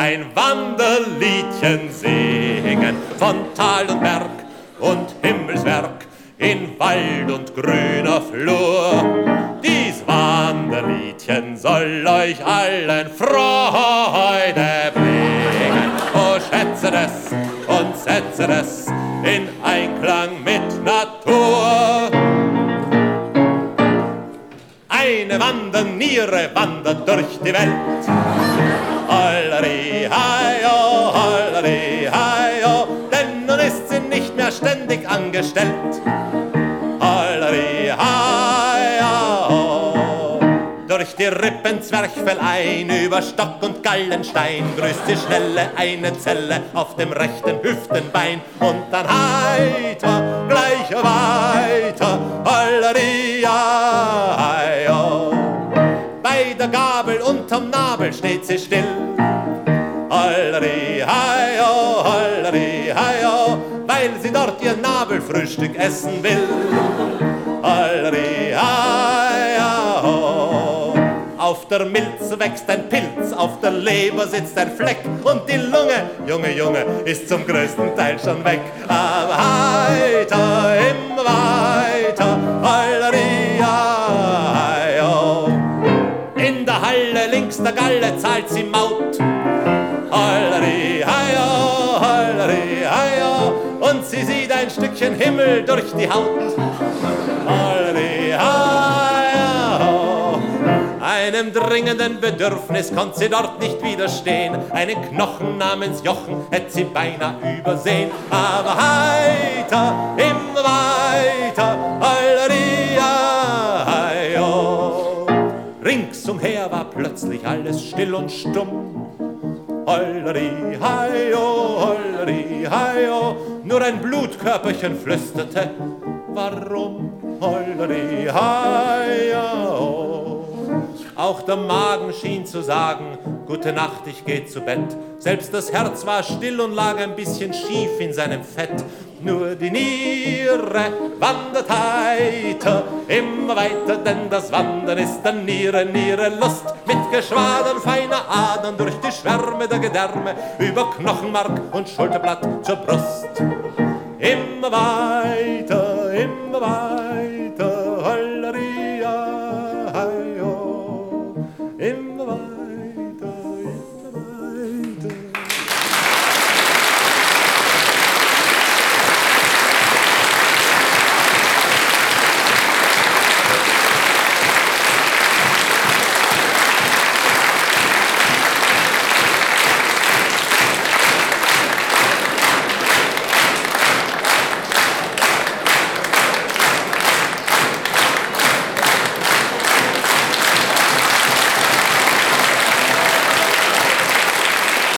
ein Wanderliedchen singen von Tal und Berg und Himmelswerk in Wald und grüner Flur. Dies Wanderliedchen soll euch allen Freude bringen. Oh, schätze es und setze es in Einklang mit Natur. Eine Wanderniere wandert durch die Welt. Holleri, heio, holleri, heio, denn nun ist sie nicht mehr ständig angestellt. Holleri, heio, durch die Rippen Zwerchfell ein, über Stock und Gallenstein, grüßt die Schnelle eine Zelle auf dem rechten Hüftenbein. Und dann heiter, gleich weiter, holleri, heio. Bei der Gabel unterm Nabel steht sie still. Holleri, heio, holleri, heio, weil sie dort ihr Nabelfrühstück essen will. Holleri, heio. Auf der Milz wächst ein Pilz, auf der Leber sitzt ein Fleck und die Lunge, Junge, Junge, ist zum größten Teil schon weg. Aber heiter, immer weiter, holleri, heio. In der Halle links der Galle zahlt sie Maut. Holleri, heio, holleri, heio, und sie sieht ein Stückchen Himmel durch die Haut. Holleri, heio. Einem dringenden Bedürfnis konnte sie dort nicht widerstehen. Einen Knochen namens Jochen hätte sie beinahe übersehen. Aber heiter, immer weiter, holleri, heio. Ringsumher war plötzlich alles still und stumm. Holleri, heio, holleri, heio, nur ein Blutkörperchen flüsterte, warum? Holleri, heio. Auch der Magen schien zu sagen, gute Nacht, ich geh zu Bett. Selbst das Herz war still und lag ein bisschen schief in seinem Fett. Nur die Niere wandert heiter, immer weiter, denn das Wandern ist der Niere-Niere-Lust. Mit Geschwadern feiner Adern durch die Schwärme der Gedärme, über Knochenmark und Schulterblatt zur Brust. Immer weiter, immer weiter.